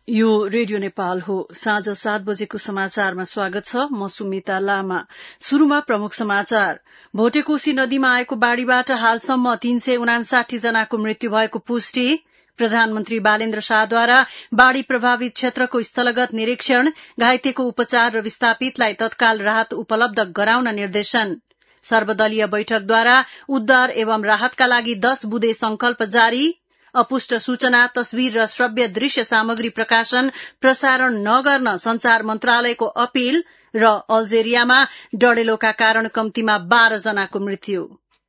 यो रेडियो नेपाल हो। साँझ 7 बजेको समाचारमा स्वागत छ। म सुमिता लामा। शुरूमा प्रमुख समाचार। भोटेकोशी नदीमा आएको बाढ़ीबाट हालसम्म 359 जनाको मृत्यु भएको पुष्टि। प्रधानमन्त्री बालेन्द्र शाहद्वारा बाढ़ी प्रभावित क्षेत्रको स्थलगत निरीक्षण। घाइतेको उपचार र विस्थापितलाई तत्काल राहत उपलब्ध गराउन निर्देशन। सर्वदलीय बैठकद्वारा उद्धार एवं राहतका लागि 10 बुँदे संकल्प जारी। अपुष्ट सूचना, तस्विर र श्रव्य दृश्य सामग्री प्रकाशन प्रसारण नगर्न संचार मन्त्रालयको अपील। र अल्जेरियामा डढेलोका कारण कम्तीमा 12 जनाको मृत्यु।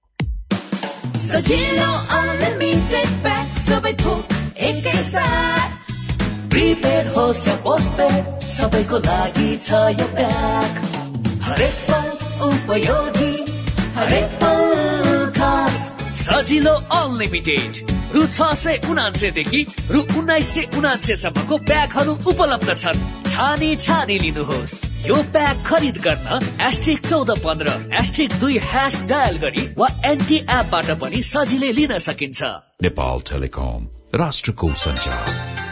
सजिलो अनलिमिटेड प्याक सबै थोक एकैसाथ। प्रिपेड होस् या पोस्टपेड सबैको लागि छ यो प्याक। हरेक पल उपयोगी, हरेक पल खास। सजिलो अनलिमिटेड रु 679 देखि रु 1979 सम्मको प्याकहरू उपलब्ध छन्। छानी लिनुहोस्। यो प्याक खरिद गर्न *1415 *2# डायल गरी वा एन्टी एपबाट पनि सजिलै लिन सकिन्छ। नेपाल टेलिकम, राष्ट्रको सञ्चार।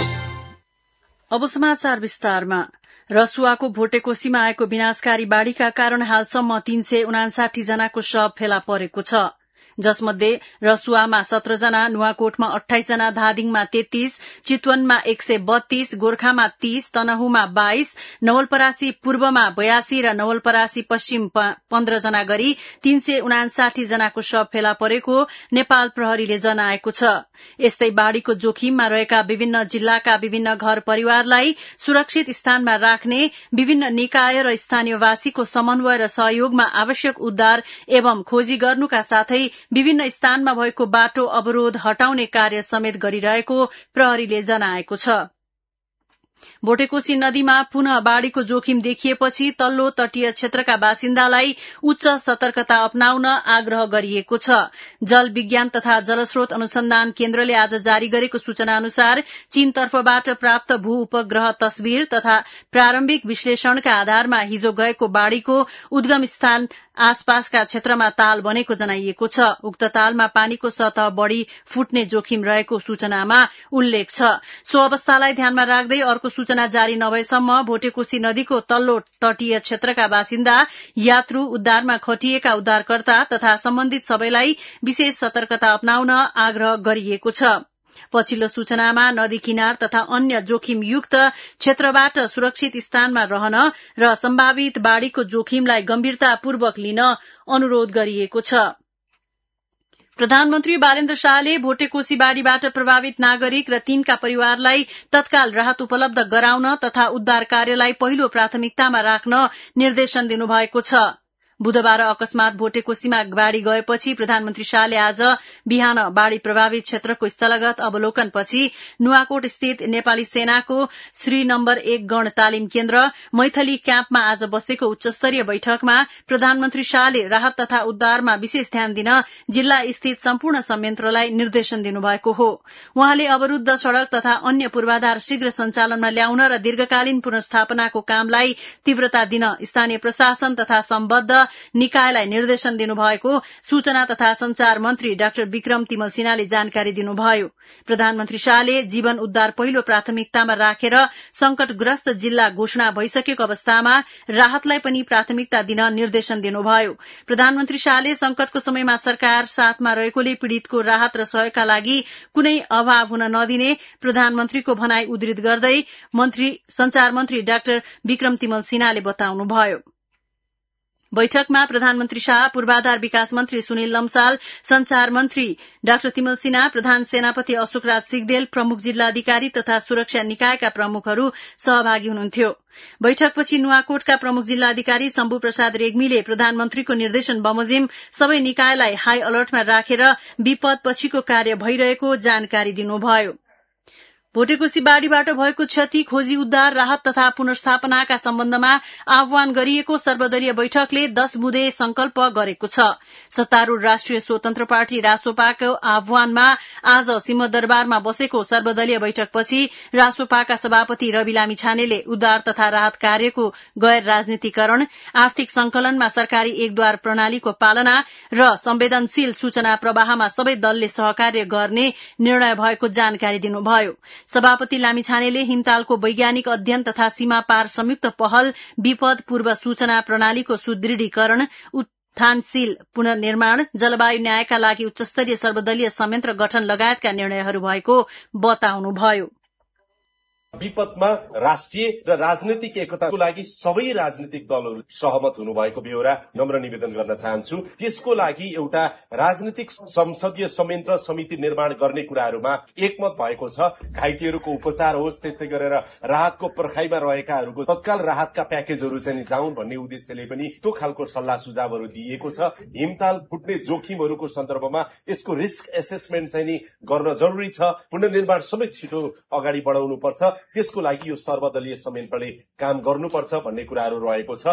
अब समाचार विस्तारमा। रसुवाको भोटेकोशीमा आएको विनाशकारी बाढ़ीका कारण हालसम्म 359 जनाको शव फेला परेको छ, जसमध्ये रसुवामा 17 जना, नुवाकोटमा 28 जना, धादिङमा 33, चितवनमा 132, गोर्खामा 30, तनहुमा 22, नवलपरासी पूर्वमा 82 र नवलपरासी पश्चिम 15 जना गरी 359 जनाको शव फेला परेको नेपाल प्रहरीले जनाएको छ। यस्तै बाढ़ीको जोखिममा रहेका विभिन्न जिल्लाका विभिन्न घर परिवारलाई सुरक्षित स्थानमा राख्ने, विभिन्न निकाय र स्थानीयवासीको समन्वय र सहयोगमा आवश्यक उद्धार एवं खोजी गर्नुका साथै विभिन्न स्थानमा भएको बाटो अवरोध हटाउने कार्य समेत गरिरहेको प्रहरीले जनाएको छ। भोटेकोशी नदीमा पुनः बाढ़ीको जोखिम देखिएपछि तल्लो तटीय क्षेत्रका बासिन्दालाई उच्च सतर्कता अपनाउन आग्रह गरिएको छ। जल विज्ञान तथा जलस्रोत अनुसन्धान केन्द्रले आज जारी गरेको सूचना अनुसार चीनतर्फबाट प्राप्त भू उपग्रह तस्विर तथा प्रारम्भिक विश्लेषणका आधारमा हिजो गएको बाढ़ीको उद्गम स्थान आसपासका क्षेत्रमा ताल बनेको जनाइएको छ। उक्त तालमा पानीको सतह बढ़ी फुट्ने जोखिम रहेको सूचनामा उल्लेख छ। सो अवस्थालाई ध्यानमा राख्दै अर्को सूचना जारी नभएसम्म भोटेकोशी नदीको तल्लो तटीय क्षेत्रका बासिन्दा, यात्रु, उद्धारमा खटिएका उद्धारकर्ता तथा सम्बन्धित सबैलाई विशेष सतर्कता अपनाउन आग्रह गरिएको छ। पछिल्लो सूचनामा नदी किनार तथा अन्य जोखिमयुक्त क्षेत्रबाट सुरक्षित स्थानमा रहन र सम्भावित बाढ़ीको जोखिमलाई गम्भीरतापूर्वक लिन अनुरोध गरिएको छ। प्रधानमन्त्री बालेन्द्र शाहले भोटेकोशी बाढ़ीबाट प्रभावित नागरिक र तिनका परिवारलाई तत्काल राहत उपलब्ध गराउन तथा उद्धार कार्यलाई पहिलो प्राथमिकतामा राख्न निर्देशन दिनुभएको छ। बुधबार अकस्मात भोटेकोशीमा बाढ़ी गएपछि प्रधानमन्त्री शाहले आज बिहान बाढ़ी प्रभावित क्षेत्रको स्थलगत अवलोकनपछि नुवाकोट स्थित नेपाली सेनाको श्री नम्बर 1 गण तालिम केन्द्र मैथली क्याम्पमा आज बसेको उच्चस्तरीय बैठकमा प्रधानमन्त्री शाहले राहत तथा उद्धारमा विशेष ध्यान दिन जिल्ला स्थित सम्पूर्ण संयन्त्रलाई निर्देशन दिनुभएको हो। उहाँले अवरूद्ध सड़क तथा अन्य पूर्वाधार शीघ्र सञ्चालनमा ल्याउन र दीर्घकालीन पुनर्स्थापनाको कामलाई तीव्रता दिन स्थानीय प्रशासन तथा सम्बद्ध निकायलाई निर्देशन दिनुभएको सूचना तथा संचार मन्त्री डाक्टर विक्रम तिमल सिन्हाले जानकारी दिनुभयो। प्रधानमन्त्री शाहले जीवन उद्धार पहिलो प्राथमिकतामा राखेर संकटग्रस्त जिल्ला घोषणा भइसकेको अवस्थामा राहतलाई पनि प्राथमिकता दिन निर्देशन दिनुभयो। प्रधानमन्त्री शाहले संकटको समयमा सरकार साथमा रहेकोले पीड़ितको राहत र सहयोगका लागि कुनै अभाव हुन नदिने प्रधानमन्त्रीको भनाई उद्धृत गर्दै संचार मन्त्री डाक्टर विक्रम तिमल सिन्हाले बताउनुभयो। बैठकमा प्रधानमन्त्री शाह, पूर्वाधार विकास मन्त्री सुनिल लम्साल, संचार मन्त्री डाक्टर तिमल सिन्हा, प्रधान सेनापति अशोकराज सिगदेल, प्रमुख जिल्लाधिकारी तथा सुरक्षा निकायका प्रमुखहरू सहभागी हुनुहुन्थ्यो। बैठकपछि नुवाकोटका प्रमुख जिल्लाधिकारी शम्भु प्रसाद रेग्मीले प्रधानमन्त्रीको निर्देशन बमोजिम सबै निकायलाई हाई अलर्टमा राखेर विपद पछिको कार्य भइरहेको जानकारी दिनुभयो। भोटेकोशी बाढ़ीबाट भएको क्षति, खोजी, उद्धार, राहत तथा पुनर्स्थापनाका सम्बन्धमा आह्वान गरिएको सर्वदलीय बैठकले 10 बुँदे संकल्प गरेको छ। सत्तारूढ़ राष्ट्रिय स्वतन्त्र पार्टी रासोपाको आह्वानमा आज सिंहदरबारमा बसेको सर्वदलीय बैठकपछि रासोपाका सभापति रवि लामिछानेले उद्धार तथा राहत कार्यको गैर राजनीतिकरण, आर्थिक संकलनमा सरकारी एकद्वार प्रणालीको पालना र संवेदनशील सूचना प्रवाहमा सबै दलले सहकार्य गर्ने निर्णय भएको जानकारी दिनुभयो। सभापति लामिछानेले हिमतालको वैज्ञानिक अध्ययन तथा सीमा पार संयुक्त पहल विपद पूर्व सूचना प्रणालीको सुदृढीकरण, उत्थानशील पुनर्निर्माण, जलवायु न्यायका लागि उच्चस्तरीय सर्वदलीय संयन्त्र गठन लगायतका निर्णयहरू भएको बताउनुभयो। विपदमा राष्ट्रिय र राजनीतिक एकताको लागि सबै राजनीतिक दलहरू सहमत हुनुभएको बेहोरा नम्र निवेदन गर्न चाहन्छु। त्यसको लागि एउटा राजनीतिक संसदीय संयन्त्र समिति निर्माण गर्ने कुराहरूमा एकमत भएको छ। घाइतेहरूको उपचार होस्, त्यसै गरेर राहतको पर्खाइमा रहेकाहरूको तत्काल राहतका प्याकेजहरू चाहिँ जाउन् भन्ने उद्देश्यले पनि त्यो खालको सल्लाह सुझावहरू दिएको छ। हिमताल फुट्ने जोखिमहरूको सन्दर्भमा यसको रिस्क एसेसमेन्ट चाहिँ नि गर्न जरुरी छ। पुनर्निर्माण समेत छिटो अगाडि बढाउनु पर्छ। त्यसको लागि यो सर्वदलीय संयन्त्रले काम गर्नुपर्छ भन्ने कुराहरू रहेको छ।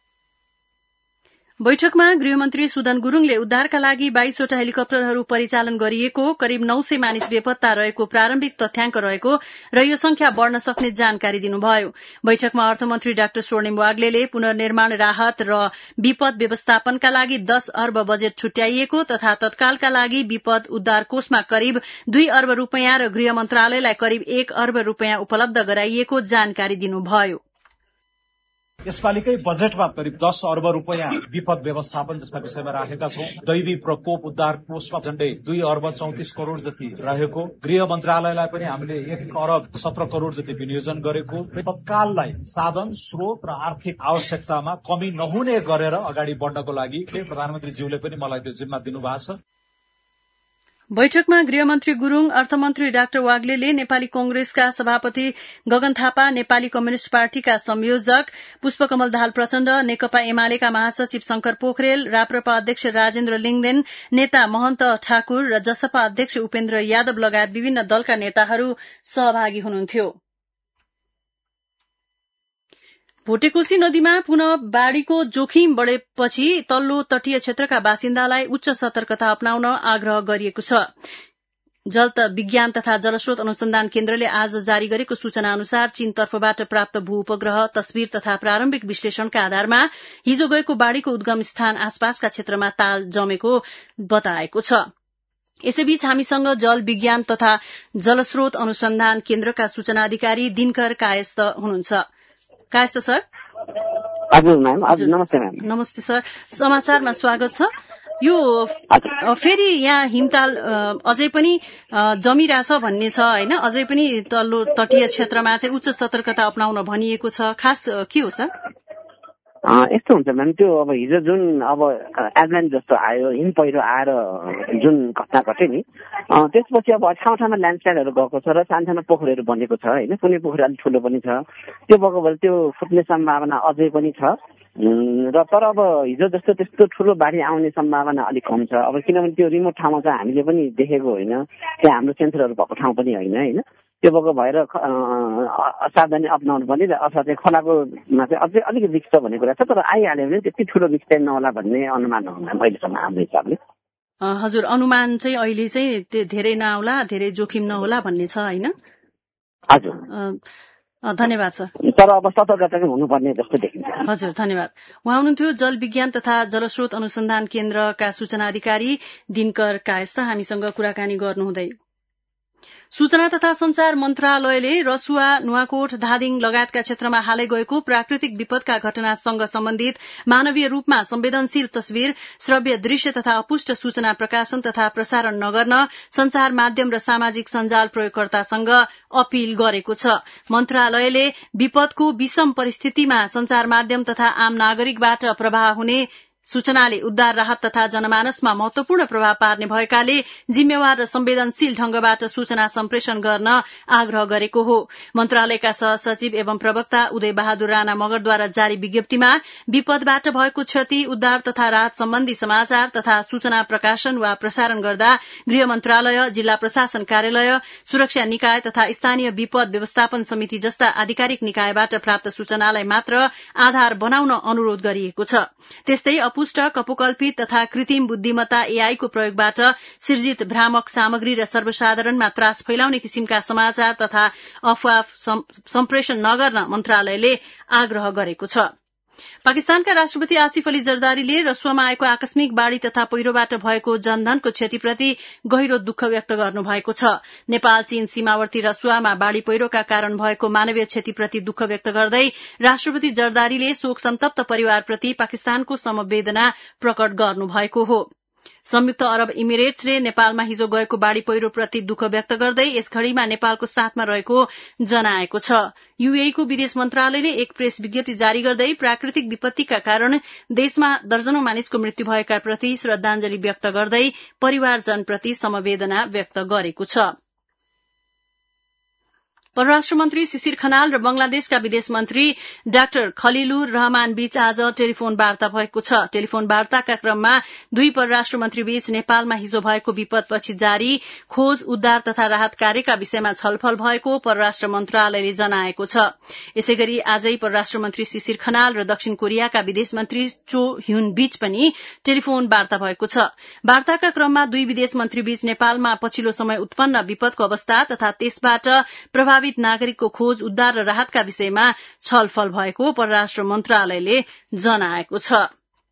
बैठकमा गृहमन्त्री सुदन गुरूङले उद्धारका लागि 22 वटा हेलिकप्टरहरू परिचालन गरिएको, करिब 900 मानिस बेपत्ता रहेको प्रारम्भिक तथ्याङ्क रहेको र यो संख्या बढ्न सक्ने जानकारी दिनुभयो। बैठकमा अर्थमन्त्री डाक्टर स्वर्णिम वाग्लेले पुनर्निर्माण राहत र विपद व्यवस्थापनका लागि 10 अर्ब बजेट छुट्याइएको तथा तत्कालका लागि विपद उद्धार कोषमा करिब 2 अर्ब रूपियाँ र गृह मन्त्रालयलाई करिब 1 अर्ब रूपियाँ उपलब्ध गराइएको जानकारी दिनुभयो। यसपालिकै बजेटमा करिब 10 अर्ब रूपियाँ विपद व्यवस्थापन जस्ता विषयमा राखेका छौं। दैवी प्रकोप उद्धार कोषमा झण्डै 2 अर्ब 34 करोड़ जति रहेको, गृह मन्त्रालयलाई पनि हामीले 1 अर्ब 17 करोड़ जति विनियोजन गरेको, तत्काललाई साधन स्रोत र आर्थिक आवश्यकतामा कमी नहुने गरेर अगाडि बढ्नको लागि प्रधानमन्त्रीज्यूले पनि मलाई त्यो जिम्मा दिनुभएको छ। बैठकमा गृहमन्त्री गुरूङ, अर्थमन्त्री डाक्टर वाग्लेले, नेपाली कांग्रेसका सभापति गगन थापा, नेपाली कम्युनिष्ट पार्टीका संयोजक पुष्पकमल दाहाल प्रचण्ड, नेकपा एमालेका महासचिव शंकर पोखरेल, राप्रपा अध्यक्ष राजेन्द्र लिङदेन, नेता महन्त ठाकुर र जसपा अध्यक्ष उपेन्द्र यादव लगायत विभिन्न दलका नेताहरू सहभागी हुनुहुन्थ्यो। भोटेकोशी नदीमा पुनः बाढ़ीको जोखिम बढ़ेपछि तल्लो तटीय क्षेत्रका बासिन्दालाई उच्च सतर्कता अपनाउन आग्रह गरिएको छ। जल विज्ञान तथा जलस्रोत अनुसन्धान केन्द्रले आज जारी गरेको सूचना अनुसार चीन तर्फबाट प्राप्त भू उपग्रह तस्विर तथा प्रारम्भिक विश्लेषणका आधारमा हिजो गएको बाढ़ीको उद्गम स्थान आसपासका क्षेत्रमा ताल जमेको बताएको छ। यसैबीच हामीसँग जल विज्ञान तथा जलस्रोत अनुसन्धान केन्द्रका सूचना अधिकारी दिनकर कायस्थ हुनुहुन्छ। कायस्थ सर। हजुर म्याम। हजुर नमस्ते म्याम। नमस्ते सर, समाचारमा स्वागत छ। यो फेरि यहाँ हिमताल अझै पनि जमिरहेछ भन्ने छ हैन? अझै पनि तल्लो तटीय क्षेत्रमा चाहिँ उच्च सतर्कता अपनाउन भनिएको छ, खास के हो सर? यस्तो हुन्छ म्याम, त्यो अब हिजो जुन अब एभलान्च जस्तो आयो, हिम पहिरो आएर जुन घटना घट्यो नि, त्यसपछि अब ठाउँ ठाउँमा ल्यान्डस्लाइडहरू गएको छ र सानो पोखरीहरू बनेको छ हैन। कुनै पोखरी अलिक ठुलो पनि छ, त्यो भएको भएर त्यो फुट्ने सम्भावना अझै पनि छ र तर अब हिजो जस्तो त्यस्तो ठुलो बाढी आउने सम्भावना अलिक कम छ। अब किनभने त्यो रिमोट ठाउँमा चाहिँ हामीले पनि देखेको होइन, त्यहाँ हाम्रो सेन्सरहरू भएको ठाउँ पनि होइन हैन। त्यो भएको भएर सावधानी अपनाउनु पर्ने र अथवा चाहिँ खोलाकोमा चाहिँ अझै अलिक रिस्क छ भन्ने कुरा छ, तर आइहाल्यो भने त्यति ठुलो रिस्क चाहिँ नहोला भन्ने अनुमान हो अहिलेसम्म हाम्रो हिसाबले। हजुर, अनुमान चाहिँ अहिले चाहिँ धेरै नआउला, धेरै जोखिम नहोला भन्ने छ हैन? हजुर, धन्यवाद सर। तर अब सतर्कता चाहिँ हुनुपर्ने जस्तो देखिन्छ। हजुर, धन्यवाद। उहाँ हुनुहुन्थ्यो जल विज्ञान तथा जलस्रोत अनुसन्धान केन्द्रका सूचना अधिकारी दिनकर कायस्थ हामीसँग कुराकानी गर्नुहुँदै। सूचना तथा संचार मन्त्रालयले रसुवा, नुवाकोट, धादिङ लगायतका क्षेत्रमा हालै गएको प्राकृतिक विपदका घटनासँग सम्बन्धित मानवीय रूपमा संवेदनशील तस्विर, श्रव्य दृश्य तथा अपुष्ट सूचना प्रकाशन तथा प्रसारण नगर्न संचार माध्यम र सामाजिक सञ्जाल प्रयोगकर्तासँग अपील गरेको छ। मन्त्रालयले विपदको विषम परिस्थितिमा संचार माध्यम तथा आम नागरिकबाट प्रवाह हुने सूचनाले उद्धार, राहत तथा जनमानसमा महत्वपूर्ण प्रभाव पार्ने भएकाले जिम्मेवार र संवेदनशील ढंगबाट सूचना सम्प्रेषण गर्न आग्रह गरेको हो। मन्त्रालयका सहसचिव एवं प्रवक्ता उदय बहादुर राणा मगरद्वारा जारी विज्ञप्तिमा विपदबाट भएको क्षति, उद्धार तथा राहत सम्बन्धी समाचार तथा सूचना प्रकाशन वा प्रसारण गर्दा गृह मन्त्रालय, जिल्ला प्रशासन कार्यालय, सुरक्षा निकाय तथा स्थानीय विपद व्यवस्थापन समिति जस्ता आधिकारिक निकायबाट प्राप्त सूचनालाई मात्र आधार बनाउन अनुरोध गरिएको छ। त्यस्तै अपुष्ट, कपोकल्पित तथा कृत्रिम बुद्धिमत्ता एआई को प्रयोगबाट सिर्जित भ्रामक सामग्री र सर्वसाधारणमा त्रास फैलाउने किसिमका समाचार तथा अफवाह सम्प्रेषण नगर्न मन्त्रालयले आग्रह गरेको छ। पाकिस्तानका राष्ट्रपति आसिफ अली जरदारीले रसुवामा आएको आकस्मिक बाढ़ी तथा पहिरोबाट भएको जनधनको क्षतिप्रति गहिरो दुःख व्यक्त गर्नुभएको छ। नेपाल चीन सीमावर्ती रसुवामा बाढ़ी पहिरोका कारण भएको मानवीय क्षतिप्रति दुःख व्यक्त गर्दै राष्ट्रपति जरदारीले शोक सन्तप्त परिवारप्रति पाकिस्तानको समवेदना प्रकट गर्नुभएको हो। संयुक्त अरब इमिरेट्सले नेपालमा हिजो गएको बाढ़ी पहिरोप्रति दुःख व्यक्त गर्दै यस घड़ीमा नेपालको साथमा रहेको जनाएको छ। यूएई को विदेश मन्त्रालयले एक प्रेस विज्ञप्ति जारी गर्दै प्राकृतिक विपत्तिका कारण देशमा दर्जनौं मानिसको मृत्यु भएका प्रति श्रद्धाञ्जली व्यक्त गर्दै परिवारजनप्रति समवेदना व्यक्त गरेको छ। परराष्ट्र मन्त्री शिशिर खनाल र बंगलादेशका विदेश मन्त्री डाक्टर खलिलुर रहमान बीच आज टेलिफोन वार्ता भएको छ। टेलिफोन वार्ताका क्रममा दुई परराष्ट्र मन्त्री बीच नेपालमा हिजो भएको विपदपछि जारी खोज उद्धार तथा राहत कार्यका विषयमा छलफल भएको परराष्ट्र मन्त्रालयले जनाएको छ। यसैगरी आजै परराष्ट्र मन्त्री शिशिर खनाल र दक्षिण कोरियाका विदेश मन्त्री चो ह्युन बीच पनि टेलिफोन वार्ता भएको छ। वार्ताका क्रममा दुई विदेश मन्त्री बीच नेपालमा पछिल्लो समय उत्पन्न विपदको अवस्था तथा त्यसबाट प्रभावित नागरिकको खोज उद्धार र राहतका विषयमा छलफल भएको परराष्ट्र मन्त्रालयले जनाएको छ।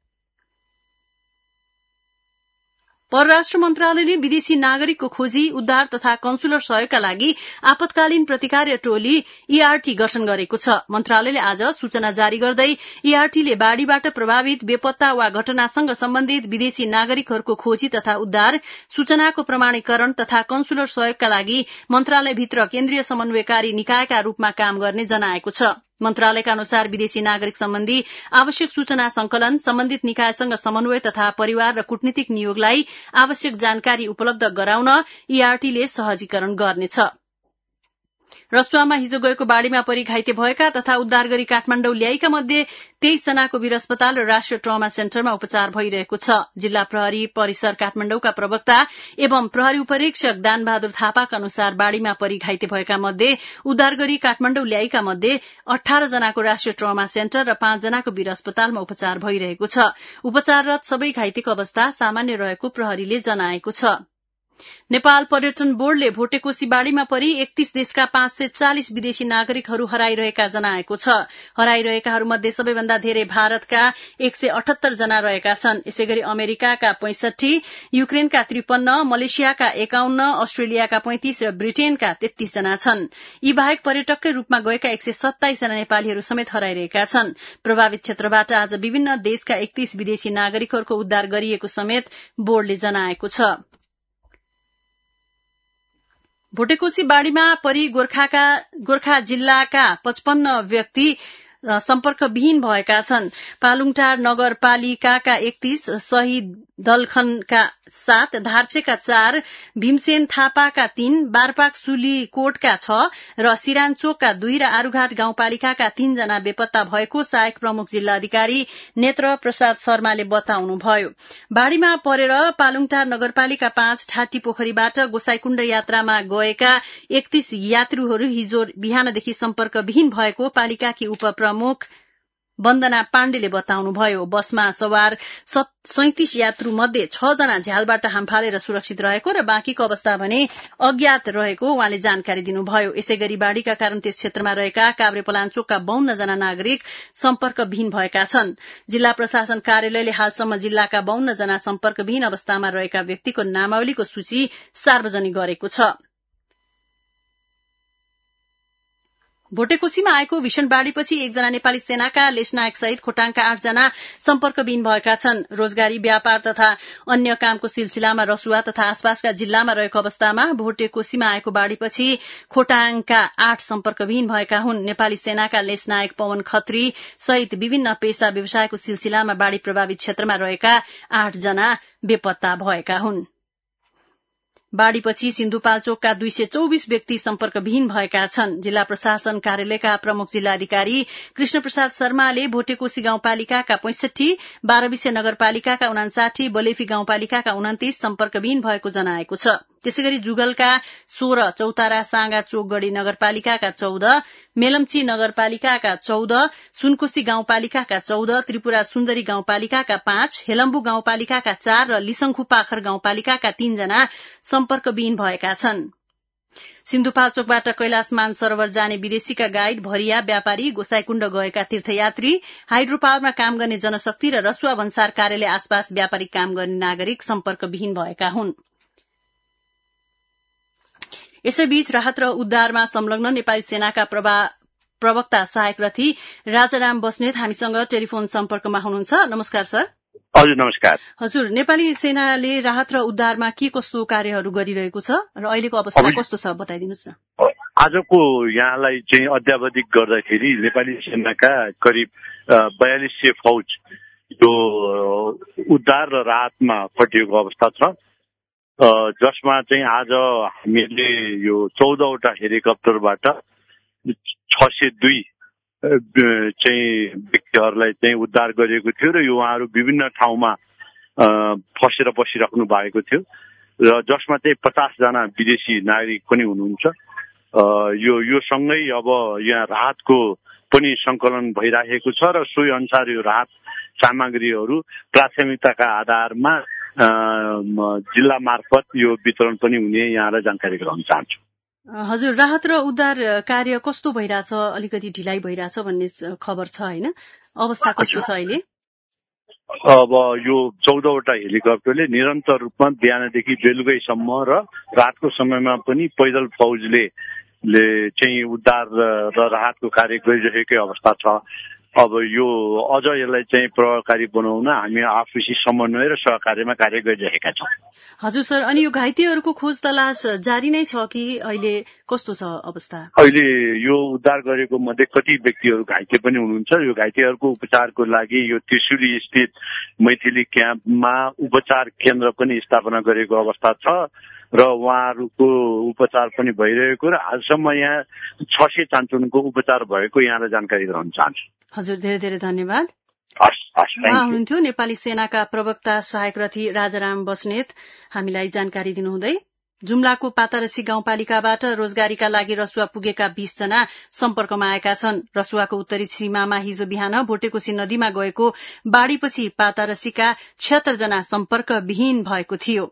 परराष्ट्र मन्त्रालयले विदेशी नागरिकको खोजी उद्धार तथा कन्सुलर सहयोगका लागि आपतकालीन प्रतिकार टोली ईआरटी गठन गरेको छ। मन्त्रालयले आज सूचना जारी गर्दै ईआरटीले बाढ़ीबाट प्रभावित बेपत्ता वा घटनासँग सम्बन्धित विदेशी नागरिकहरूको खोजी तथा उद्धार, सूचनाको प्रमाणीकरण तथा कन्सुलर सहयोगका लागि मन्त्रालयभित्र केन्द्रीय समन्वयकारी निकायका रूपमा काम गर्ने जनाएको छ। मन्त्रालयका अनुसार विदेशी नागरिक सम्बन्धी आवश्यक सूचना संकलन, सम्बन्धित निकायसँग समन्वय तथा परिवार र कूटनीतिक नियोगलाई आवश्यक जानकारी उपलब्ध गराउन ईआरटीले सहजीकरण गर्नेछ। रसुवामा हिजो गएको बाढ़ीमा परि घाइते भएका तथा उद्धार गरी काठमाण्डौ ल्याएका मध्ये 23 जनाको वीर अस्पताल र राष्ट्रिय ट्रमा सेन्टरमा उपचार भइरहेको छ। जिल्ला प्रहरी परिसर काठमाण्डौका प्रवक्ता एवं प्रहरी उपरीक्षक दानबहादुर थापाका अनुसार बाढ़ीमा परि घाइते भएका मध्ये उद्धार गरी काठमाण्डौ ल्याएका मध्ये 18 जनाको राष्ट्रिय ट्रमा सेन्टर र 5 जनाको वीर अस्पतालमा उपचार भइरहेको छ। उपचाररत सबै घाइतेको अवस्था सामान्य रहेको प्रहरीले जनाएको छ। नेपाल पर्यटन बोर्डले भोटेकोशी बाढ़ीमा परि 31 देशका 540 विदेशी नागरिकहरू हराइरहेका जनाएको छ। हराइरहेकाहरूमध्ये सबैभन्दा धेरै भारतका 178 जना रहेका छन्। यसैगरी अमेरिकाका 65, युक्रेनका 53, मलेसियाका 51, अस्ट्रेलियाका 35 र ब्रिटेनका 33 जना छन्। यी बाहेक पर्यटककै रूपमा गएका 127 जना नेपालीहरू समेत हराइरहेका छन्। प्रभावित क्षेत्रबाट आज विभिन्न देशका 31 विदेशी नागरिकहरूको उद्धार गरिएको समेत बोर्डले जनाएको छ। भोटेकोशी बाढ़ीमा परि गोर्खा जिल्लाका 55 व्यक्ति सम्पर्कविहीन भएका छन्। पालुङटार नगरपालिकाका 31, शहीद दलखनका 7, धार्चेका 4, भीमसेन थापाका 3, बारपाक सुलीकोटका 6 र सिरानचोकका 2 र आरूघाट गाउँपालिकाका 3 जना बेपत्ता भएको सहायक प्रमुख जिल्ला अधिकारी नेत्र प्रसाद शर्माले बताउनुभयो। बाढ़ीमा परेर पालुङटार नगरपालिका 5 ठाटी पोखरीबाट गोसाईकुण्ड यात्रामा गएका 31 यात्रुहरू हिजो बिहानदेखि सम्पर्कविहीन भएको पालिकाकी उपप्रमुख वन्दना पाण्डेले बताउनुभयो। बसमा सवार 37 यात्रु मध्ये 6 जना झ्यालबाट हामफालेर सुरक्षित रहेको र बाँकीको अवस्था भने अज्ञात रहेको उहाँले जानकारी दिनुभयो। यसैगरी बाढ़ीका कारण त्यस क्षेत्रमा रहेका काभ्रेपलाञ्चोकका 52 जना नागरिक सम्पर्कविहीन भएका छन्। जिल्ला प्रशासन कार्यालयले हालसम्म जिल्लाका 52 जना सम्पर्कविहीन अवस्थामा रहेका व्यक्तिको नामावलीको सूची सार्वजनिक गरेको छ। भोटेकोशीमा आएको भीषण बाढ़ीपछि एकजना नेपाली सेनाका लेसनायक सहित खोटाङका 8 जना सम्पर्कविहीन भएका छन्। रोजगारी, व्यापार तथा अन्य कामको सिलसिलामा रसुवा तथा आसपासका जिल्लामा रहेको अवस्थामा भोटेकोशीमा आएको बाढ़ीपछि खोटाङका 8 सम्पर्कविहीन भएका हुन्। नेपाली सेनाका लेसनायक पवन खत्री सहित विभिन्न पेशा व्यवसायको सिलसिलामा बाढ़ी प्रभावित क्षेत्रमा रहेका 8 जना बेपत्ता भएका हुन्। बाढ़ीपछि सिन्धुपाल्चोकका 224 व्यक्ति सम्पर्कविहीन भएका छन्। जिल्ला प्रशासन कार्यालयका प्रमुख जिल्ला अधिकारी कृष्ण प्रसाद शर्माले भोटेकोशी गाउँपालिकाका 65, बाह्रविसे नगरपालिकाका 59, बलेफी गाउँपालिकाका 29 सम्पर्कविहीन भएको जनाएको छ। त्यसैगरी जुगलका 16, चौतारा साँगा चोकगढ़ी नगरपालिकाका 14, मेलम्ची नगरपालिकाका 14, सुनकोशी गाउँपालिकाका 14, त्रिपुरा सुन्दरी गाउँपालिकाका 5, हेलम्बु गाउँपालिकाका 4 र लिसंखु पाखर गाउँपालिकाका 3 जना सम्पर्कविहीन भएका छन्। सिन्धुपाल्चोकबाट कैलाश मानसरोवर जाने विदेशीका गाइड, भरिया व्यापारी, गोसाईकुण्ड गएका तीर्थयात्री, हाइड्रोपावरमा काम गर्ने जनशक्ति र रसुवा भन्सार कार्यालय आसपास व्यापारिक काम गर्ने नागरिक सम्पर्कविहीन भएका हुन्। यसैबीच राहत र उद्धारमा संलग्न नेपाली सेनाका प्रवक्ता सहायक रथी राजाराम बस्नेत हामीसँग टेलिफोन सम्पर्कमा हुनुहुन्छ। नमस्कार सर। हजुर नमस्कार। हजुर, नेपाली सेनाले राहत र उद्धारमा के कस्तो कार्यहरू गरिरहेको छ र अहिलेको अवस्था कस्तो छ बताइदिनुहोस् न। आजको यहाँलाई चाहिँ अध्यावधिक गर्दाखेरि नेपाली सेनाका करिब 4200 फौज यो उद्धार र राहतमा खटिएको अवस्था छ, जसमा चाहिँ आज हामीले यो 14वटा हेलिकप्टरबाट 602 चाहिँ व्यक्तिहरूलाई चाहिँ उद्धार गरिएको थियो र यो उहाँहरू विभिन्न ठाउँमा फसेर बसिराख्नु भएको थियो र जसमा चाहिँ 50 जना विदेशी नागरिक पनि हुनुहुन्छ। यो सँगै अब यहाँ राहतको पनि संकलन भइरहेको छ र सोही अनुसार यो राहत सामग्रीहरू प्राथमिकताका आधारमा जिल्ला मार्फत यो वितरण पनि हुने यहाँलाई जानकारी गराउन चाहन्छु। हजुर, राहत र उद्धार कार्य कस्तो भइरहेछ? अलिकति ढिलाइ भइरहेछ भन्ने खबर छ हैन? अवस्था कस्तो छ अहिले? अब यो 14वटा हेलिकप्टरले निरन्तर रूपमा बिहानदेखि बेलुकैसम्म र रातको समयमा पनि पैदल फौजले चाहिँ उद्धार र राहतको कार्य गरिरहेकै अवस्था छ। अब यो अझ यसलाई चाहिँ प्रभावकारी बनाउन हामी आपसी समन्वय र सहकार्यमा कार्य गरिरहेका छौँ। हजुर सर, अनि यो घाइतेहरूको खोज तलास जारी नै छ कि अहिले कस्तो छ अवस्था? अहिले यो उद्धार गरेको मध्ये कति व्यक्तिहरू घाइते पनि हुनुहुन्छ। यो घाइतेहरूको उपचारको लागि यो त्रिशुली स्थित मैथिली क्याम्पमा उपचार केन्द्र पनि स्थापना गरेको अवस्था छ र उहाँहरूको उपचार पनि भइरहेको र आजसम्म यहाँ 600 चान्चुनको उपचार भएको यहाँलाई जानकारी गराउन चाहन्छु। हजुर, धेरै धेरै धन्यवाद। उहाँ हुनुहुन्थ्यो नेपाली सेनाका प्रवक्ता सहायक रथी राजाराम बस्नेत, हामीलाई जानकारी दिनुहुँदै। जुम्लाको पातारसी गाउँपालिकाबाट रोजगारीका लागि रसुवा पुगेका 20 जना सम्पर्कमा आएका छन्। रसुवाको उत्तरी सीमामा हिजो बिहान भोटेकोशी नदीमा गएको बाढ़ीपछि पातारसीका 76 जना सम्पर्कविहीन भएको थियो।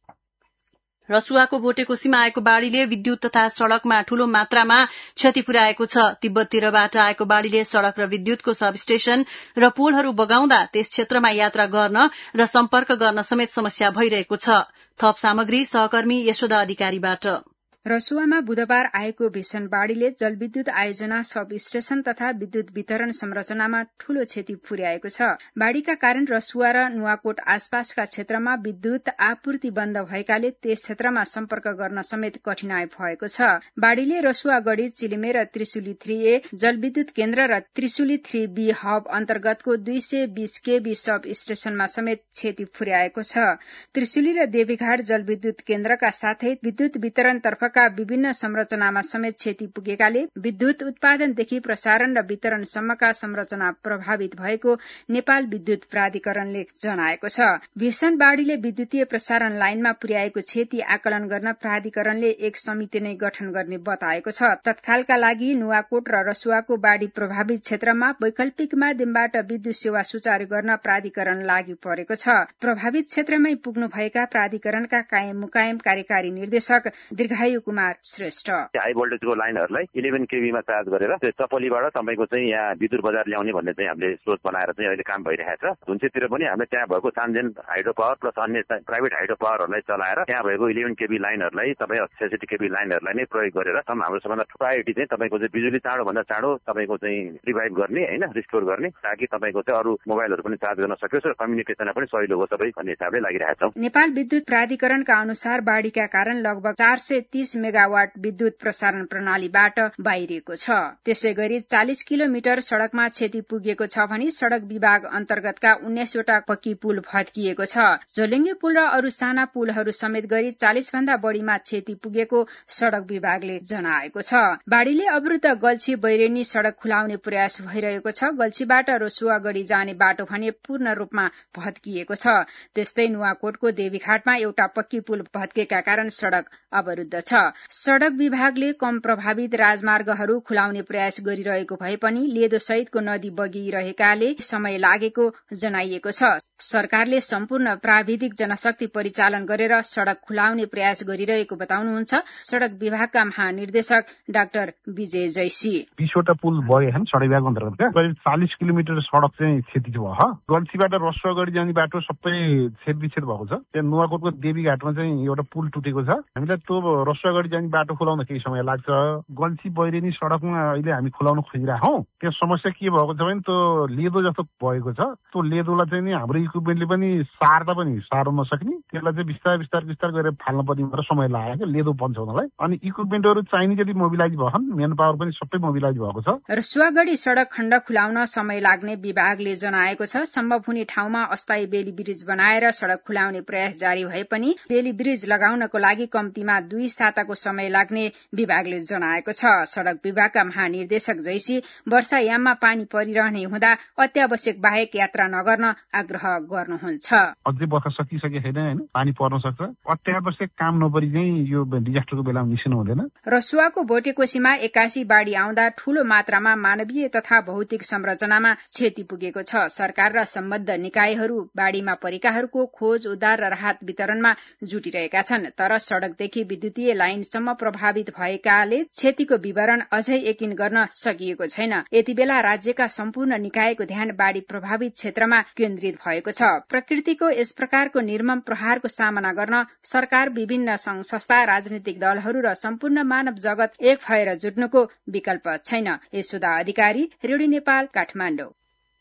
रसुवाको भोटेकोशीमा आएको बाढ़ीले विद्युत तथा सड़कमा ठूलो मात्रामा क्षति पुर्याएको छ। तिब्बततिरबाट आएको बाढ़ीले सड़क र विद्युतको सबस्टेशन र पोलहरू बगाउँदा त्यस क्षेत्रमा यात्रा गर्न र सम्पर्क गर्न समेत समस्या भइरहेको छ। थप सामग्री सहकर्मी यशोदा अधिकारीबाट। रसुवामा बुधबार आएको भीषण बाढ़ीले जलविद्युत आयोजना, सब स्टेशन तथा विद्युत वितरण संरचनामा ठूलो क्षति पुर्याएको छ। बाढ़ीका कारण रसुवा र नुवाकोट आसपासका क्षेत्रमा विद्युत आपूर्ति बन्द भएकाले त्यस क्षेत्रमा सम्पर्क गर्न समेत कठिनाई भएको छ। बाढ़ीले रसुवा गढी, चिलिमे र त्रिशुली 3A जलविद्युत केन्द्र र त्रिशुली 3B हब अन्तर्गतको 220 केबी सब स्टेशनमा समेत क्षति पुर्याएको छ। त्रिशुली र देवीघाट जलविद्युत केन्द्रका साथै विद्युत वितरण तर्फका विभिन्न संरचनामा समेत क्षति पुगेकाले विद्युत उत्पादनदेखि प्रसारण र वितरणसम्मका संरचना प्रभावित भएको नेपाल विद्युत प्राधिकरणले जनाएको छ। भीषण बाढ़ीले विद्युतीय प्रसारण लाइनमा पुर्याएको क्षति आकलन गर्न प्राधिकरणले एक समिति नै गठन गर्ने बताएको छ। तत्कालका लागि नुवाकोट र रसुवाको बाढ़ी प्रभावित क्षेत्रमा वैकल्पिक माध्यमबाट विद्युत सेवा सुचारू गर्न प्राधिकरण लागि परेको छ। प्रभावित क्षेत्रमै पुग्नुभएका प्राधिकरणका कायम मुकायम कार्यकारी निर्देशक दीर्घायु कुमार श्रेष्ठ, हाई भोल्टेजको लाइनहरूलाई 11 केबीमा चार्ज गरेर त्यो चपलीबाट तपाईको चाहिँ यहाँ विद्युत बजार ल्याउने भन्ने चाहिँ हामीले सोच बनाएर चाहिँ अहिले काम भइरहेको छ। धुन्चेतिर पनि हामीले त्यहाँ भएको सानजेन हाइड्रो पावर प्लस अन्य प्राइभेट हाइड्रो पावरहरूलाई चलाएर त्यहाँ भएको 11 केबी लाइनहरूलाई तपाईँ 66 केबी लाइनहरूलाई नै प्रयोग गरेर हाम्रो सबभन्दा प्रायोरिटी चाहिँ तपाईँको चाहिँ बिजुली चाँडोभन्दा चाँडो तपाईँको चाहिँ रिभाइभ गर्ने हैन, रिस्टोर गर्ने, ताकि तपाईँको चाहिँ अरू मोबाइलहरू पनि चार्ज गर्न सकियोस् र कम्युनिकेसनमा पनि सजिलो होस् सबै भन्ने हिसाबले लागिरहेका छौँ। नेपाल विद्युत प्राधिकरणका अनुसार बाढ़ीका कारण लगभग 430 मेगावाट विद्युत प्रसारण प्रणालीबाट बाहिरिएको छ। त्यसै गरी 40 किलोमिटर सड़कमा क्षति पुगेको छ भने सड़क विभाग अन्तर्गतका 19 वटा पक्की पुल भत्किएको छ। झोलेङ्गे पुल र अरू साना पुलहरू समेत गरी 40 भन्दा बढ़ीमा क्षति पुगेको सड़क विभागले जनाएको छ। बाढ़ीले अवरुद्ध गल्छी बैरेनी सड़क खुलाउने प्रयास भइरहेको छ। गल्छीबाट रसुवा गढी जाने बाटो भने पूर्ण रूपमा भत्किएको छ। त्यस्तै नुवाकोटको देवीघाटमा एउटा पक्की पुल भत्केका कारण सड़क अवरुद्ध छ। सड़क विभागले कम प्रभावित राजमार्गहरू खुलाउने प्रयास गरिरहेको भए पनि लेदो सहितको नदी बगिरहेकाले समय लागेको जनाइएको छ। सरकारले सम्पूर्ण प्राविधिक जनशक्ति परिचालन गरेर सड़क खुलाउने प्रयास गरिरहेको बताउनुहुन्छ सड़क विभागका महानिर्देशक डाक्टर विजय जैसी। 20वटा पुल बगे छन् सड़क विभागको अन्तर्गत। करिब 40 किलोमिटर सड़क चाहिँ क्षति भयो। गल्सीबाट रसुवागढी जाने बाटो सबै छेदविच्छेद भएको छ। त्यहाँ नुवाकोटको देवीघाटमा चाहिँ एउटा पुल टुटेको छ। हामीलाई त्यो रसुवागढी जाने बाटो खुलाउन केही समय लाग्छ। गल्सी बैरेनी सड़कमा अहिले हामी खुलाउन खोजिरहेछौँ। त्यो समस्या के भएको छ भने त्यो लेदो जस्तो भएको छ। त्यो लेदोलाई चाहिँ नि हाम्रो इक्विपमेन्टले पनि सार्दा पनि सार्न नसक्ने, त्यसलाई चाहिँ बिस्तार गरेर फाल्न पर्ने भनेर समय लाग्यो लेदो पन्छाउनलाई। अनि इक्विपमेन्टहरू चाहिने जति मोबिलाइज भएछन्, मेन पावर पनि सबै मोबिलाइज भएको छ। रसुवागढी सड़क खण्ड खुलाउन समय लाग्ने विभागले जनाएको छ। सम्भव हुने ठाउँमा अस्थायी बेली ब्रिज बनाएर सड़क खुलाउने प्रयास जारी भए पनि बेली ब्रिज लगाउनको लागि कम्तीमा 2 साताको समय लाग्ने विभागले जनाएको छ। सड़क विभागका महानिर्देशक जैसी वर्षायाममा पानी परिरहने हुँदा अत्यावश्यक बाहेक यात्रा नगर्न आग्रह गर्नुहुन्छ। अझै वर्षा सकिसके छैन हैन, पानी पर्न सक्छ। अत्यावश्यक काम नपरी चाहिँ यो डिजास्टरको बेलामा निस्कनु हुँदैन। रसुवाको भोटेकोसीमा 81 बाढ़ी आउँदा ठूलो मात्रामा मानवीय तथा भौतिक संरचनामा क्षति पुगेको छ। सरकार र सम्बद्ध निकायहरू बाढ़ीमा परेकाहरूको खोज उद्धार र राहत वितरणमा जुटिरहेका छन्। तर सड़कदेखि विद्युतीय लाइनसम्म प्रभावित भएकाले क्षतिको विवरण अझै यकिन गर्न सकिएको छैन। यति बेला राज्यका सम्पूर्ण निकायको ध्यान बाढ़ी प्रभावित क्षेत्रमा केन्द्रित भएको छ। प्रकृतिको यस प्रकारको निर्मम प्रहारको सामना गर्न सरकार, विभिन्न संघ संस्था, राजनीतिक दलहरू र सम्पूर्ण मानव जगत एक भएर जुट्नुको विकल्प छैन। यशोदा अधिकारी, रेडियो नेपाल, काठमाडौँ।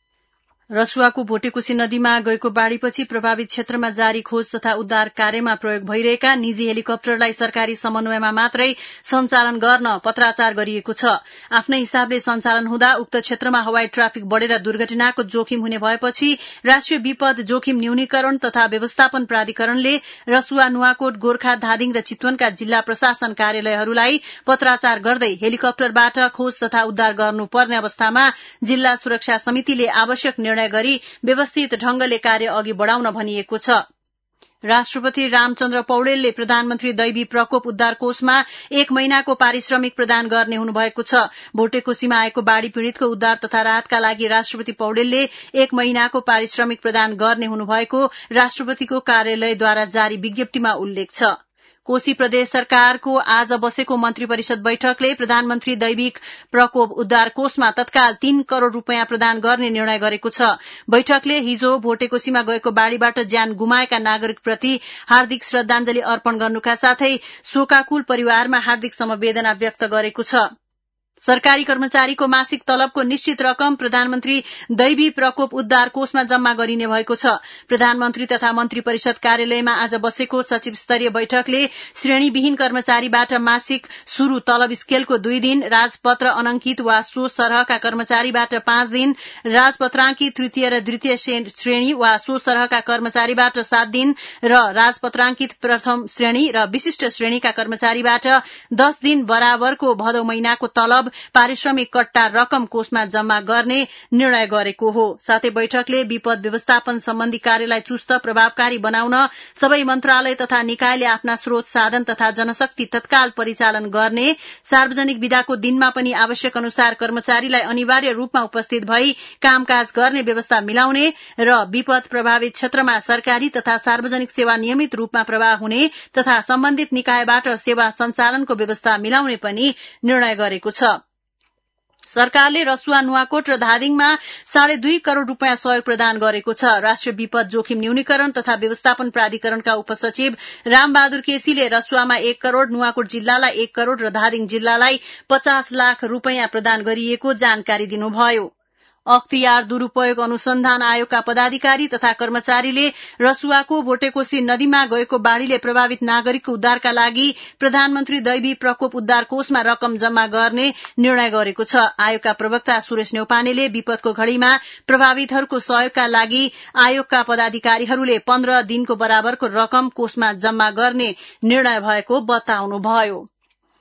रसुवाको भोटेकोसी नदीमा गएको बाढ़ीपछि प्रभावित क्षेत्रमा जारी खोज तथा उद्धार कार्यमा प्रयोग भइरहेका निजी हेलिकप्टरलाई सरकारी समन्वयमा मात्रै सञ्चालन गर्न पत्राचार गरिएको छ। आफ्नै हिसाबले सञ्चालन हुँदा उक्त क्षेत्रमा हवाई ट्राफिक बढ़ेर दुर्घटनाको जोखिम हुने भएपछि राष्ट्रिय विपद जोखिम न्यूनीकरण तथा व्यवस्थापन प्राधिकरणले रसुवा, नुवाकोट, गोर्खा, धादिङ र चितवनका जिल्ला प्रशासन कार्यालयहरूलाई पत्राचार गर्दै हेलिकप्टरबाट खोज तथा उद्धार गर्नुपर्ने अवस्थामा जिल्ला सुरक्षा समितिले आवश्यक निर्णय गरी व्यवस्थित ढंगले कार्य अघि बढ़ाउन भनिएको छ। राष्ट्रपति रामचन्द्र पौडेलले प्रधानमन्त्री दैवी प्रकोप उद्धार कोषमा 1 महिनाको पारिश्रमिक प्रदान गर्ने हुनुभएको छ। भोटेकोसीमा आएको बाढ़ी पीड़ितको उद्धार तथा राहतका लागि राष्ट्रपति पौडेलले 1 महिनाको पारिश्रमिक प्रदान गर्ने हुनुभएको राष्ट्रपतिको कार्यालयद्वारा जारी विज्ञप्तिमा उल्लेख छ। कोशी प्रदेश सरकारको आज बसेको मन्त्री परिषद बैठकले प्रधानमन्त्री दैविक प्रकोप उद्धार कोषमा तत्काल 3 करोड़ रूपियाँ प्रदान गर्ने निर्णय गरेको छ। बैठकले हिजो भोटेकोसीमा गएको बाढ़ीबाट ज्यान गुमाएका नागरिकप्रति हार्दिक श्रद्धाञ्जली अर्पण गर्नुका साथै शोकाकुल परिवारमा हार्दिक समवेदना व्यक्त गरेको छ। सरकारी कर्मचारीको मासिक तलबको निश्चित रकम प्रधानमन्त्री दैवी प्रकोप उद्धार कोषमा जम्मा गरिने भएको छ। प्रधानमन्त्री तथा मन्त्री परिषद कार्यालयमा आज बसेको सचिव स्तरीय बैठकले श्रेणीविहीन कर्मचारीबाट मासिक शुरू तलब स्केलको 2 दिन, राजपत्र अनंकित वा सो सरहका कर्मचारीबाट 5 दिन, राजपत्राङ्कित तृतीय र द्वितीय श्रेणी वा सो सरहका कर्मचारीबाट 7 दिन र राजपत्राङ्कित प्रथम श्रेणी र विशिष्ट श्रेणीका कर्मचारीबाट 10 दिन बराबरको भदौ महिनाको तलब पारिश्रमिक कट्टा रकम कोषमा जम्मा गर्ने निर्णय गरेको हो। साथै बैठकले विपद व्यवस्थापन सम्बन्धी कार्यलाई चुस्त प्रभावकारी बनाउन सबै मन्त्रालय तथा निकायले आफ्ना स्रोत साधन तथा जनशक्ति तत्काल परिचालन गर्ने, सार्वजनिक विदाको दिनमा पनि आवश्यक अनुसार कर्मचारीलाई अनिवार्य रूपमा उपस्थित भई कामकाज गर्ने व्यवस्था मिलाउने र विपद प्रभावित क्षेत्रमा सरकारी तथा सार्वजनिक सेवा नियमित रूपमा प्रवाह हुने तथा सम्बन्धित निकायबाट सेवा सञ्चालनको व्यवस्था मिलाउने पनि निर्णय गरेको छ। सरकारले रसुवा, नुवाकोट र धादिङमा 2.5 करोड़ रूपियाँ सहयोग प्रदान गरेको छ। राष्ट्रिय विपद जोखिम न्यूनीकरण तथा व्यवस्थापन प्राधिकरणका उपसचिव रामबहादुर केसीले रसुवामा 1 करोड़, नुवाकोट जिल्लालाई 1 करोड़ र धादिङ जिल्लालाई 50 लाख रूपियाँ प्रदान गरिएको जानकारी दिनुभयो। अख्तियार दुरूपयोग अनुसन्धान आयोगका पदाधिकारी तथा कर्मचारीले रसुवाको भोटेकोसी नदीमा गएको बाढ़ीले प्रभावित नागरिकको उद्धारका लागि प्रधानमन्त्री दैवी प्रकोप उद्धार कोषमा रकम जम्मा गर्ने निर्णय गरेको छ। आयोगका प्रवक्ता सुरेश न्यौपानेले विपदको घड़ीमा प्रभावितहरूको सहयोगका लागि आयोगका पदाधिकारीहरूले 15 दिनको बराबरको रकम कोषमा जम्मा गर्ने निर्णय भएको बताउनुभयो।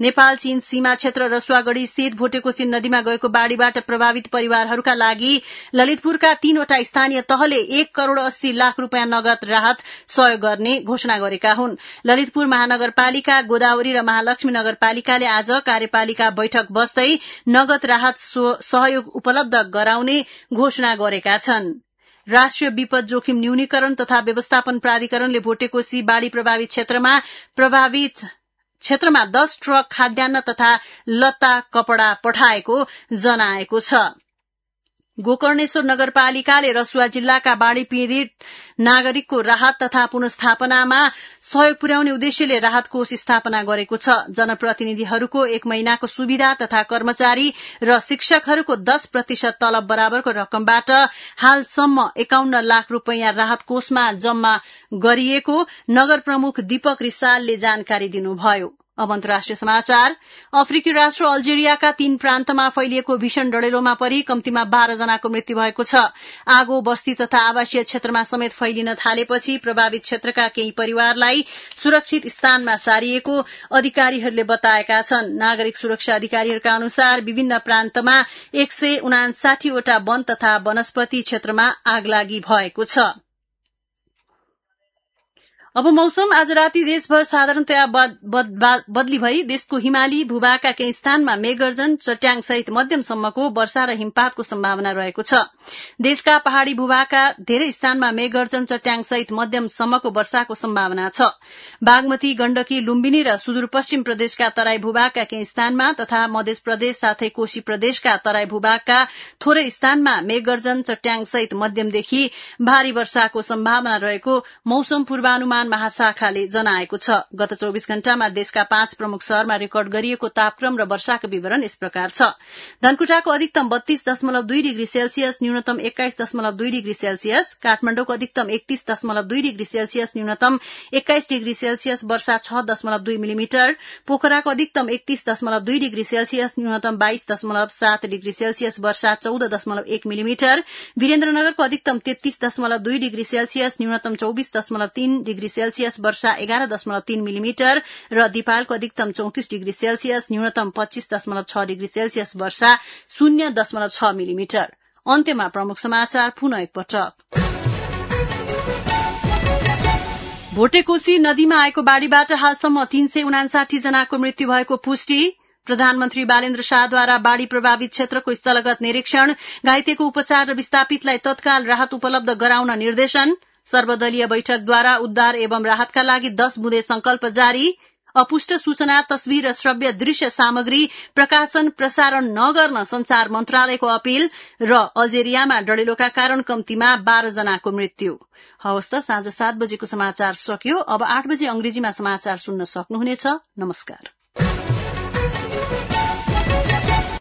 नेपाल चीन सीमा क्षेत्र रसुवागढ़ी स्थित भोटेकोशी नदीमा गएको बाढ़ीबाट प्रभावित परिवारहरूका लागि ललितपुरका 3वटा स्थानीय तहले 1,80,00,000 रूपियाँ नगद राहत सहयोग गर्ने घोषणा गरेका हुन्। ललितपुर महानगरपालिका, गोदावरी र महालक्ष्मी नगरपालिकाले आज कार्यपालिका बैठक बस्दै नगद राहत सहयोग उपलब्ध गराउने घोषणा गरेका छन्। राष्ट्रिय विपद जोखिम न्यूनीकरण तथा व्यवस्थापन प्राधिकरणले भोटेकोशी बाढ़ी प्रभावित क्षेत्रमा 10 ट्रक खाद्यान्न तथा लत्ता कपड़ा पठाएको जनाएको छ। गोकर्णेश्वर नगरपालिकाले रसुवा जिल्लाका बाढ़ी पीड़ित नागरिकको राहत तथा पुनस्थापनामा सहयोग पुर्याउने उद्देश्यले राहत कोष स्थापना गरेको छ। जनप्रतिनिधिहरूको 1 महिनाको सुविधा तथा कर्मचारी र शिक्षकहरूको 10% तलब बराबरको रकमबाट हालसम्म 51 लाख रूपियाँ राहत कोषमा जम्मा गरिएको नगर प्रमुख दीपक रिसालले जानकारी दिनुभयो। अब अन्तर्राष्ट्रिय समाचार। अफ्रिकी राष्ट्र अल्जेरियाका 3 प्रान्तमा फैलिएको भीषण डढेलोमा परि कम्तीमा 12 जनाको मृत्यु भएको छ। आगो बस्ती तथा आवासीय क्षेत्रमा समेत फैलिन थालेपछि प्रभावित क्षेत्रका केही परिवारलाई सुरक्षित स्थानमा सारिएको अधिकारीहरूले बताएका छन्। नागरिक सुरक्षा अधिकारीहरूका अनुसार विभिन्न प्रान्तमा 159 वटा वन तथा वनस्पति क्षेत्रमा आगलागी भएको छ। अब मौसम। आज राति देशभर साधारणतया बदली भई देशको हिमाली भूभागका केही स्थानमा मेघगर्जन, चट्याङ सहित मध्यमसम्मको वर्षा र हिमपातको सम्भावना रहेको छ। देशका पहाड़ी भूभागका धेरै स्थानमा मेघगर्जन, चट्याङ सहित मध्यमसम्मको वर्षाको सम्भावना छ। बागमती, गण्डकी, लुम्बिनी र सुदूरपश्चिम प्रदेशका तराई भूभागका केही स्थानमा तथा मध्य प्रदेश साथै कोशी प्रदेशका तराई भूभागका थोरै स्थानमा मेघगर्जन, चट्याङ सहित मध्यमदेखि भारी वर्षाको सम्भावना रहेको मौसम पूर्वानुमान महाशाखाले जनाएको छ। गत 24 घण्टामा देशका 5 प्रमुख शहरमा रेकर्ड गरिएको तापक्रम र वर्षाको विवरण यस प्रकार छ। धनकुटाको अधिकतम 32.2 डिग्री सेल्सियस, न्यूनतम 21.2 डिग्री सेल्सियस, काठमाडौँको अधिकतम 31.2 डिग्री सेल्सियस, न्यूनतम 21 डिग्री सेल्सियस, वर्षा 6.2 मिलिमिटर, पोखराको अधिकतम 31.2 डिग्री सेल्सियस, न्यूनतम 22.7 डिग्री सेल्सियस, वर्षा 14.1 मिलिमिटर, वीरेन्द्रनगरको अधिकतम 33.2 डिग्री सेल्सियस, न्यूनतम 24.3 डिग्री सेल्सियस, वर्षा 11.3 मिलिमिटर र दिपालको अधिकतम 34 डिग्री सेल्सियस, न्यूनतम 25.6 डिग्री सेल्सियस, वर्षा 0.6 मिलिमिटर। अन्त्यमा प्रमुख समाचार पुनः एकपटक। भोटेकोशी नदीमा आएको बाढ़ीबाट हालसम्म 359 जनाको मृत्यु भएको पुष्टि। प्रधानमन्त्री बालेन्द्र शाहद्वारा बाढ़ी प्रभावित क्षेत्रको स्थलगत निरीक्षण। घाइतेको उपचार र विस्थापितलाई तत्काल राहत उपलब्ध गराउन निर्देशन। सर्वदलीय बैठकद्वारा उद्धार एवं राहतका लागि 10 बुँदे संकल्प जारी। अपुष्ट सूचना, तस्बिर र श्रव्य दृश्य सामग्री प्रकाशन प्रसारण नगर्न संचार मन्त्रालयको अपील र अल्जेरियामा डढेलोका कारण कम्तीमा 12 जनाको मृत्यु। हवस् त, साँझ 7 बजेको समाचार सकियो। अब 8 बजे अंग्रेजीमा समाचार सुन्न सक्नुहुनेछ। नमस्कार।